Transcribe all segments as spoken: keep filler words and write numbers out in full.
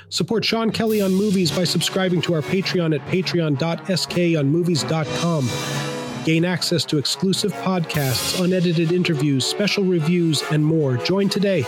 Support Sean Kelly on Movies by subscribing to our Patreon at patreon dot s k on movies dot com. Gain access to exclusive podcasts, unedited interviews, special reviews, and more. Join today.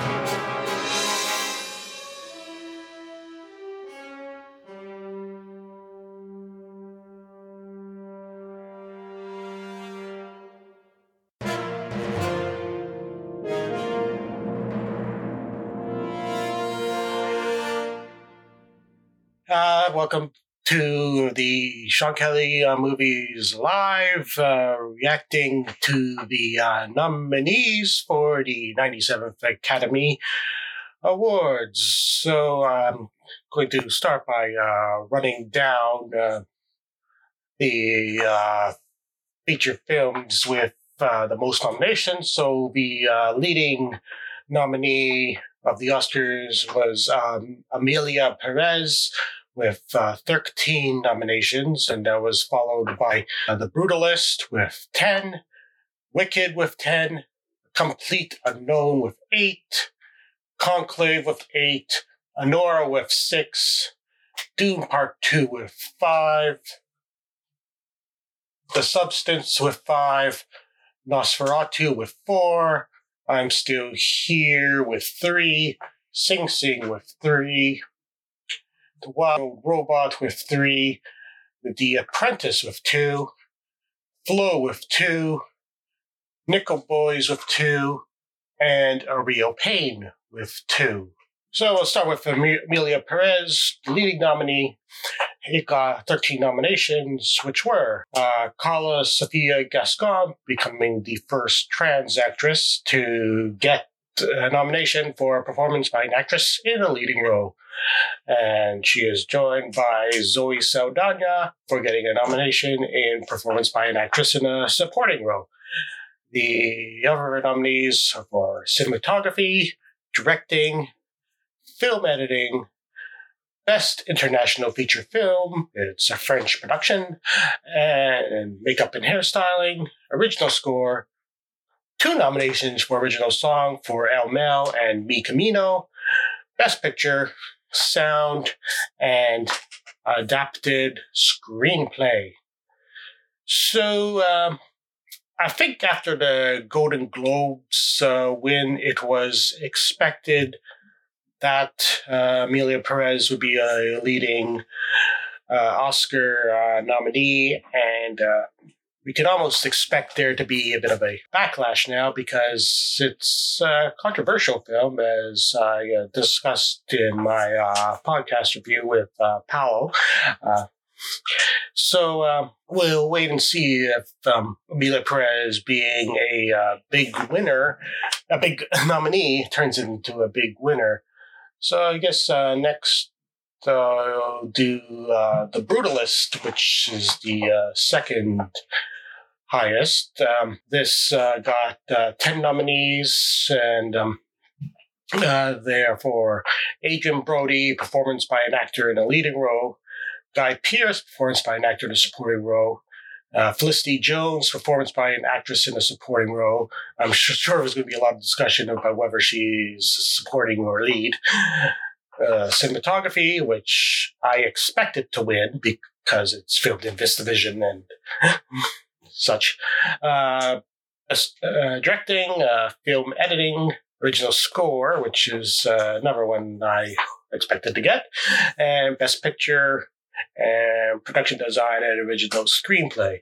Uh, welcome to the Sean Kelly uh, Movies Live, uh, reacting to the uh, nominees for the ninety-seventh Academy Awards. So I'm going to start by uh, running down uh, the uh, feature films with uh, the most nominations. So the uh, leading nominee of the Oscars was um, Emilia Perez, with uh, thirteen nominations, and that was followed by uh, The Brutalist with ten, Wicked with ten, Complete Unknown with eight, Conclave with eight, Anora with six, Dune Part two with five, The Substance with five, Nosferatu with four, I'm Still Here with three, Sing Sing with three, The Wild Robot with three, The Apprentice with two, Flow with two, Nickel Boys with two, and A Real Pain with two. So we'll start with Emilia Perez, the leading nominee. It got thirteen nominations, which were uh, Carla Sofia Gascon, becoming the first trans actress to get a nomination for a performance by an actress in a leading role. And she is joined by Zoe Saldana for getting a nomination in performance by an actress in a supporting role. The other nominees are for cinematography, directing, film editing, best international feature film, it's a French production, and makeup and hairstyling, original score, two nominations for original song for El Mel and Mi Camino, best picture, sound, and adapted screenplay. So, um, I think after the Golden Globes uh, win, it was expected that uh, Emilia Perez would be a leading uh, Oscar uh, nominee, and uh, we can almost expect there to be a bit of a backlash now because it's a controversial film, as I uh, discussed in my uh, podcast review with uh, Paolo. Uh, so uh, we'll wait and see if um, Emilia Perez being a uh, big winner, a big nominee, turns into a big winner. So I guess uh, next uh, I'll do uh, The Brutalist, which is the uh, second highest. Um, this uh, got uh, ten nominees, and um, uh, they're for Adrian Brody, performance by an actor in a leading role, Guy Pearce, performance by an actor in a supporting role, uh, Felicity Jones, performance by an actress in a supporting role. I'm sure there's going to be a lot of discussion about whether she's supporting or lead. Uh, cinematography, which I expected to win because it's filmed in VistaVision and such. Uh, uh, directing, uh, film editing, original score, which is uh, another one I expected to get, and best picture, and production design, and original screenplay.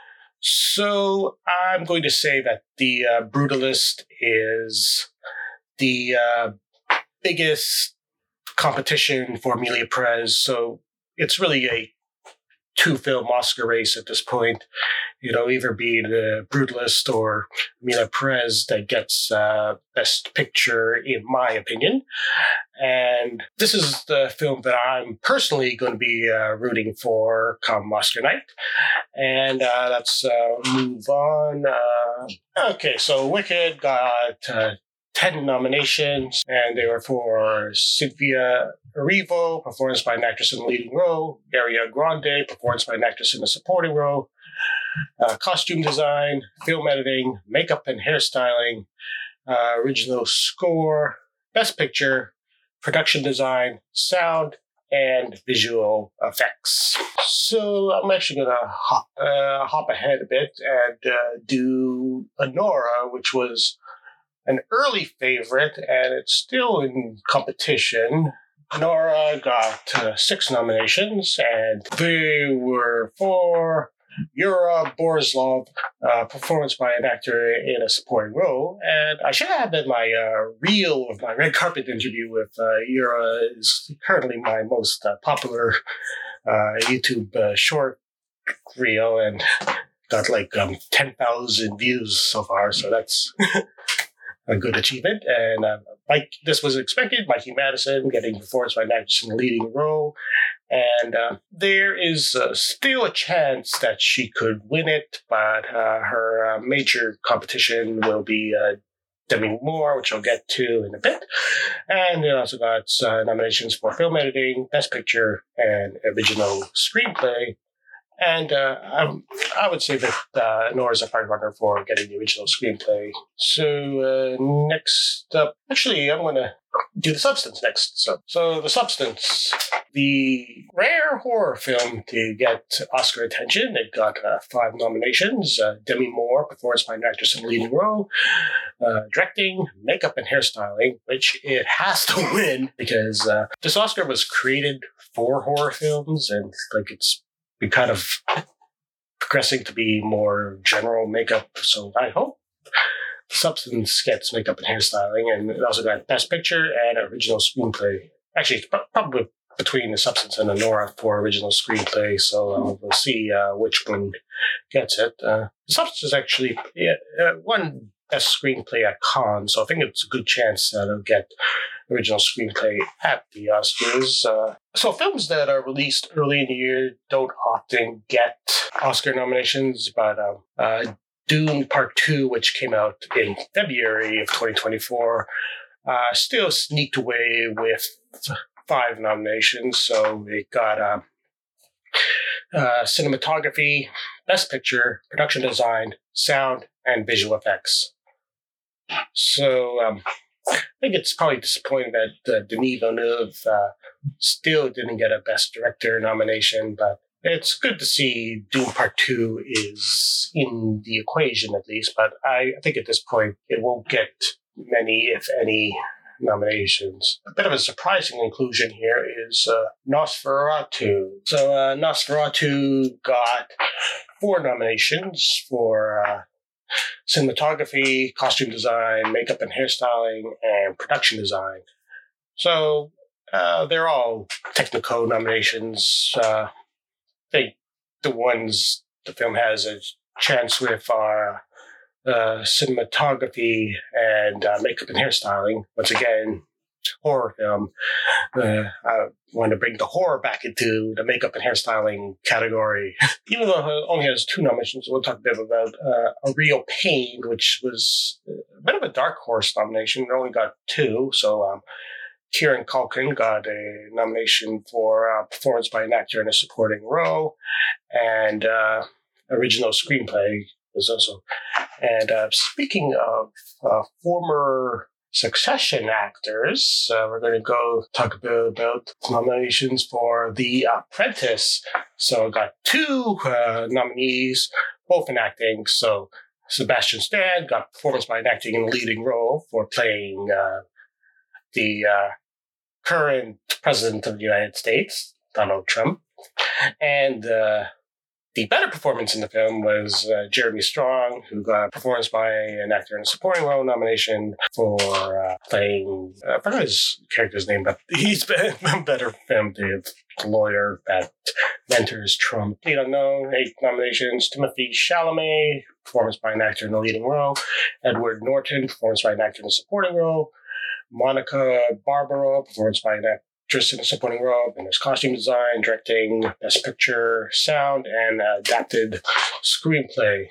So I'm going to say that The uh, Brutalist is the uh, biggest competition for Emilia Perez. So it's really a two-film Oscar race at this point. It'll either be The Brutalist or Emilia Perez that gets uh, Best Picture, in my opinion. And this is the film that I'm personally going to be uh, rooting for come Oscar night. And uh, let's uh, move on. Uh, okay, so Wicked got uh, ten nominations, and they were for Cynthia Erivo, performance by an actress in the leading role, Ariana Grande, performance by an actress in a supporting role, uh, costume design, film editing, makeup and hairstyling, uh, original score, best picture, production design, sound, and visual effects. So I'm actually going to hop, uh, hop ahead a bit and uh, do Anora, which was an early favorite, and it's still in competition. Anora got uh, six nominations, and they were for Yura Borislov, uh, performance by an actor in a supporting role. And I should have in my uh, reel of my red carpet interview with uh, Yura is currently my most uh, popular uh, YouTube uh, short reel, and got like um, ten thousand views so far, so that's a good achievement. And uh, like this was expected, Mikey Madison getting performance by an actress in the leading role. And uh, there is uh, still a chance that she could win it, but uh, her uh, major competition will be uh, Demi Moore, which I'll get to in a bit. And it also got uh, nominations for film editing, best picture, and original screenplay. And uh, I, I would say that uh, Nora's a front runner for getting the original screenplay. So uh, next up, actually, I'm going to do The Substance next. So, so The Substance, the rare horror film to get Oscar attention. It got uh, five nominations. Uh, Demi Moore, performance by an actress in the leading role, uh, directing, makeup, and hairstyling, which it has to win because uh, this Oscar was created for horror films, and like it's been kind of progressing to be more general makeup. So I hope The Substance gets makeup and hairstyling, and it also got Best Picture and Original Screenplay. Actually, it's probably between The Substance and Anora for Original Screenplay, so uh, we'll see uh, which one gets it. Uh, The Substance is actually yeah, uh, won Best Screenplay at Cannes, so I think it's a good chance that it'll get Original Screenplay at the Oscars. Uh, so films that are released early in the year don't often get Oscar nominations, but uh, uh, Dune Part two, which came out in February of twenty twenty-four, uh, still sneaked away with five nominations. So it got uh, uh, cinematography, best picture, production design, sound, and visual effects. So um, I think it's probably disappointing that uh, Denis Villeneuve uh, still didn't get a Best Director nomination, but it's good to see Dune Part two is in the equation at least, but I, I think at this point it won't get many, if any, nominations. A bit of a surprising inclusion here is uh, Nosferatu. So uh, Nosferatu got four nominations for uh, cinematography, costume design, makeup and hairstyling, and production design. So uh, they're all Technico nominations. Uh, I think the ones the film has a chance with are uh, cinematography and uh, makeup and hairstyling. Once again, horror film. Uh, I want to bring the horror back into the makeup and hairstyling category. Even though it only has two nominations, we'll talk a bit about uh, A Real Pain, which was a bit of a dark horse nomination. It only got two, so um, Kieran Culkin got a nomination for uh, performance by an actor in a supporting role, and uh, original screenplay was also. And uh, speaking of uh, former Succession actors, uh, we're going to go talk a bit about nominations for The Apprentice. So I got two uh, nominees, both in acting. So Sebastian Stan got performance by an acting in a leading role for playing uh, the uh, current president of the United States, Donald Trump. And uh, the better performance in the film was uh, Jeremy Strong, who got performance by an actor in a supporting role nomination for uh, playing, uh, I forgot his character's name, but he's been better filmed, the lawyer that mentors Trump. Lead Unknown, eight nominations. Timothy Chalamet, performance by an actor in a leading role. Edward Norton, performance by an actor in a supporting role. Monica Barbaro, performance by an actress in a supporting role. And there's costume design, directing, best picture, sound, and adapted screenplay.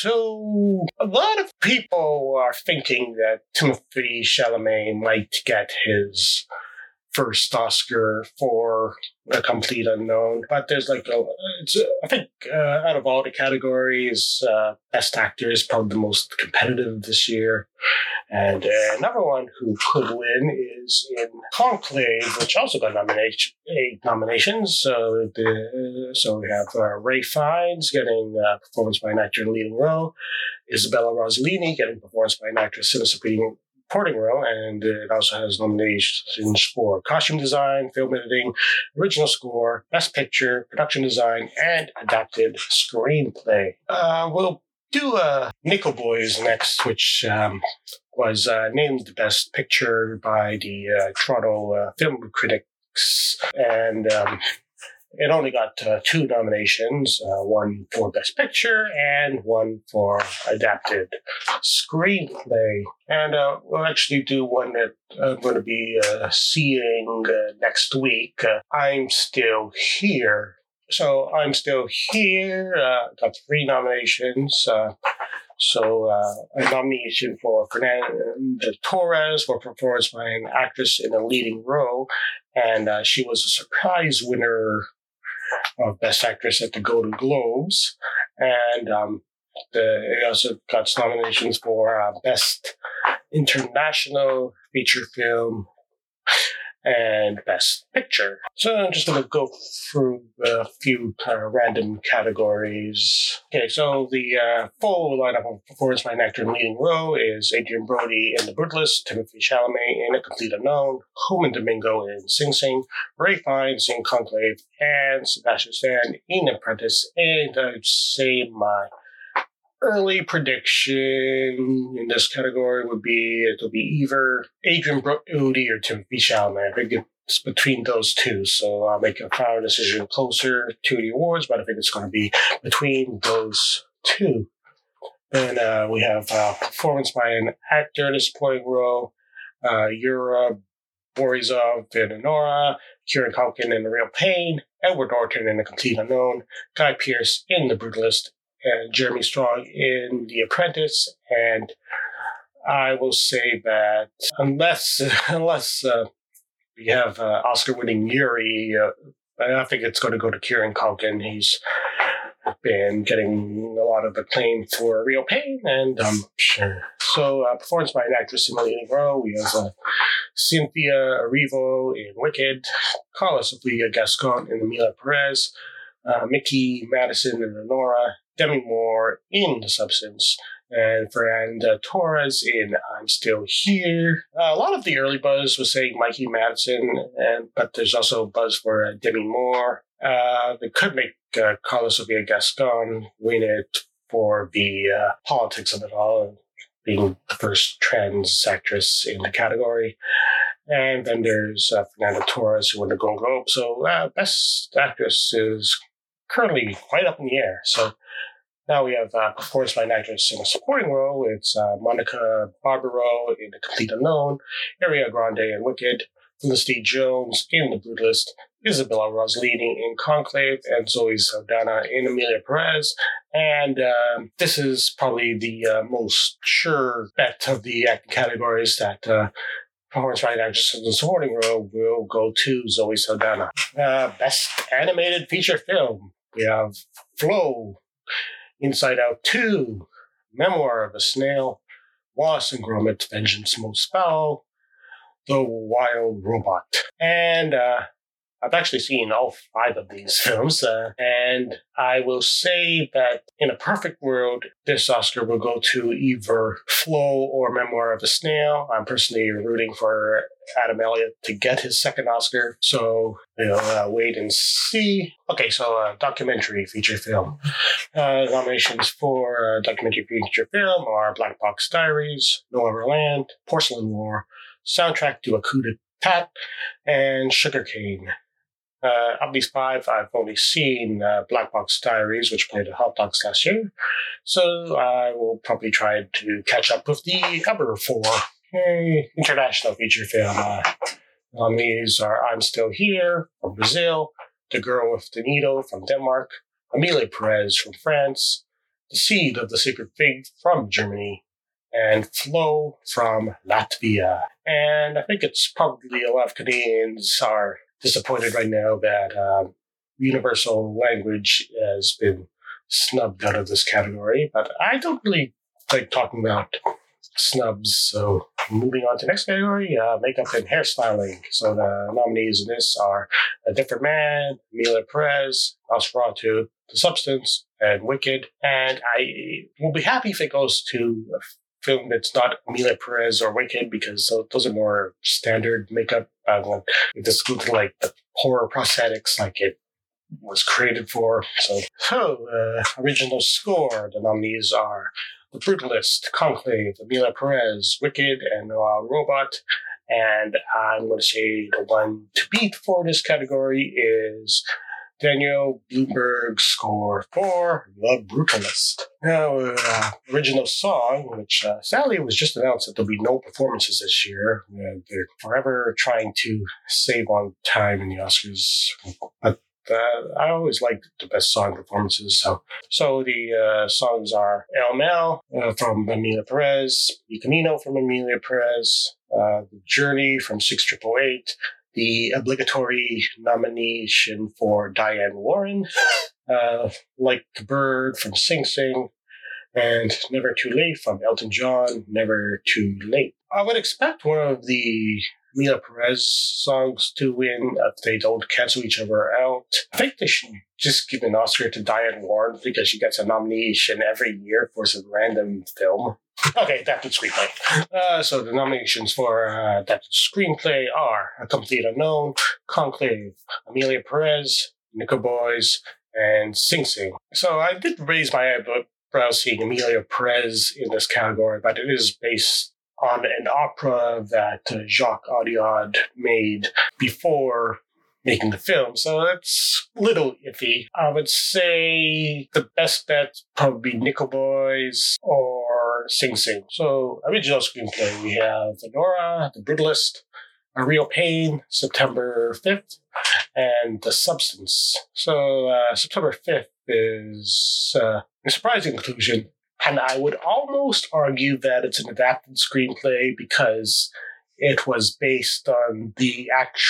So a lot of people are thinking that Timothy Chalamet might get his first Oscar for A Complete Unknown. But there's like, a, it's, I think uh, out of all the categories, uh, Best Actor is probably the most competitive this year. And uh, another one who could win is in Conclave, which also got nomination, eight nominations. So the, so we have uh, Ralph Fiennes getting uh, performance by an actor in the leading role, Isabella Rossellini getting performance by an actress in a supporting supporting role, and it also has nominations for costume design, film editing, original score, best picture, production design, and adapted screenplay. Uh, we'll do uh, Nickel Boys next, which um, was uh, named the best picture by the uh, Toronto uh, Film Critics, and um, it only got uh, two nominations, uh, one for Best Picture and one for Adapted Screenplay. And uh, we'll actually do one that I'm going to be uh, seeing uh, next week. Uh, I'm Still Here. So I'm Still Here uh, got three nominations. Uh, So uh, a nomination for Fernanda Torres for performance by an actress in a leading role. And uh, she was a surprise winner of Best Actress at the Golden Globes. And um, the, it also got nominations for uh, Best International Feature Film and Best Picture. So I'm just going to go through a few uh, random categories. Okay, so the uh, full lineup of performance by an actor in leading role is Adrian Brody in The Brutalist, Timothée Chalamet in A Complete Unknown, Colman Domingo in Sing Sing, Ralph Fiennes in Conclave, and Sebastian Stan in Apprentice. And I'd say my early prediction in this category would be it'll be either Adrian Brody or Timothée Chalamet. I think it's between those two, so I'll make a final decision closer to the awards, but I think it's going to be between those two. Then uh, we have uh, performance by an actor in a supporting role, uh, Yura Borisov in Anora, Kieran Culkin in The Real Pain, Edward Norton in A Complete Unknown, Guy Pearce in The Brutalist, and Jeremy Strong in The Apprentice. And I will say that unless unless uh, we have uh, Oscar-winning Yuri, uh, I think it's going to go to Kieran Culkin. He's been getting a lot of acclaim for Real Pain, and um, sure. So, uh, performance by an actress in the leading role, we have uh, Cynthia Erivo in Wicked, Carla Sofia Gascon in Emilia Perez, uh, Mickey Madison in Lenora, Demi Moore in The Substance, and Fernanda Torres in I'm Still Here. Uh, a lot of the early buzz was saying Mikey Madison, and but there's also buzz for uh, Demi Moore. Uh, they could make uh, Carla Sofia Gascon win it for the uh, politics of it all, and being the first trans actress in the category. And then there's uh, Fernanda Torres, who won the Golden Globe. So uh, Best Actress is currently quite up in the air. So now we have uh, performance by an actress in a supporting role. It's uh, Monica Barbaro in The Complete Unknown, Ariana Grande in Wicked, Felicity Jones in The Brutalist, Isabella Rossellini in Conclave, and Zoe Saldana in Emilia Perez. And um, this is probably the uh, most sure bet of the acting categories that uh, performance by an actress in the supporting role will go to Zoe Saldana. Uh, Best Animated Feature Film. We have Flow, Inside Out two, Memoir of a Snail, Wallace and Gromit, Vengeance Most Foul, The Wild Robot. And uh, I've actually seen all five of these films, uh, and I will say that in a perfect world, this Oscar will go to either Flow or Memoir of a Snail. I'm personally rooting for Adam Elliott to get his second Oscar, so you know, uh, wait and see. Okay, so uh, documentary feature film. Uh, nominations for uh, documentary feature film are Black Box Diaries, No Other Land, Porcelain War, Soundtrack to a Coup d'Etat, and Sugarcane. Uh, of these five, I've only seen uh, Black Box Diaries, which played at Hot Docs last year, so I will probably try to catch up with the other four. Okay. International feature film. Uh, nominees are I'm Still Here from Brazil, The Girl with the Needle from Denmark, Emilia Perez from France, The Seed of the Sacred Fig from Germany, and Flo from Latvia. And I think it's probably a lot of Canadians are disappointed right now that um, universal language has been snubbed out of this category, but I don't really like talking about snubs. So moving on to the next category, uh, makeup and hairstyling. So the nominees in this are A Different Man, Emilia Perez, Nosferatu, The Substance, and Wicked. And I will be happy if it goes to a film that's not Emilia Perez or Wicked, because those are more standard makeup. Uh, it just looks like the horror prosthetics like it was created for. So, so uh, original score, the nominees are The Brutalist, Conclave, Emilia Perez, Wicked, and Noah Robot. And I'm going to say the one to beat for this category is Daniel Bloomberg's score for The Brutalist. Now, uh, original song, which uh, sadly was just announced that there'll be no performances this year. Uh, they're forever trying to save on time in the Oscars. But Uh, I always liked the best song performances. So so the uh, songs are El Mel uh, from Emilia Perez, El Camino from Emilia Perez, uh, The Journey from six triple eight, the obligatory nomination for Diane Warren, uh, Like a Bird from Sing Sing, and Never Too Late from Elton John, Never Too Late. I would expect one of the Emilia Perez songs to win if they don't cancel each other out. I think they should just give an Oscar to Diane Warren because she gets a nomination every year for some random film. Okay, adapted screenplay. Uh, so the nominations for uh, adapted screenplay are A Complete Unknown, Conclave, Emilia Perez, Nickel Boys, and Sing Sing. So I did raise my eyebrows seeing Emilia Perez in this category, but it is based on an opera that uh, Jacques Audiard made before making the film. So that's a little iffy. I would say the best bet probably Nickel Boys or Sing Sing. So original screenplay, we have Nora, The Brutalist, A Real Pain, September fifth, and The Substance. So uh, September fifth is uh, a surprising inclusion. And I would almost argue that it's an adapted screenplay because it was based on the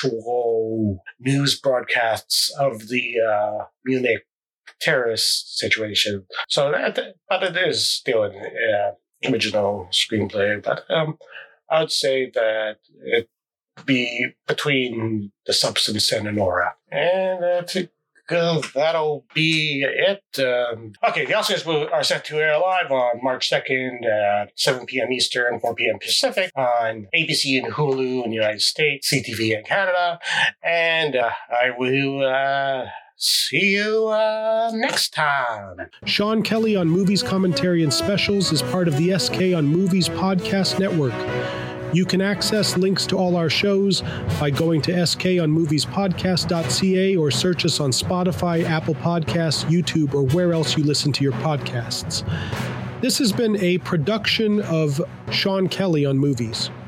actual news broadcasts of the uh, Munich terrorist situation. So, that, but it is still an uh, original screenplay. But um, I would say that it be between The Substance and Nora. And uh, to Uh, that'll be it. Um, okay, the Oscars are set to air live on March second at seven p.m. Eastern, four p.m. Pacific on A B C and Hulu in the United States, C T V in Canada. And uh, I will uh, see you uh, next time. Sean Kelly on Movies, Commentary, and Specials is part of the S K on Movies podcast network. You can access links to all our shows by going to s k on movies podcast dot c a or search us on Spotify, Apple Podcasts, YouTube, or where else you listen to your podcasts. This has been a production of Sean Kelly on Movies.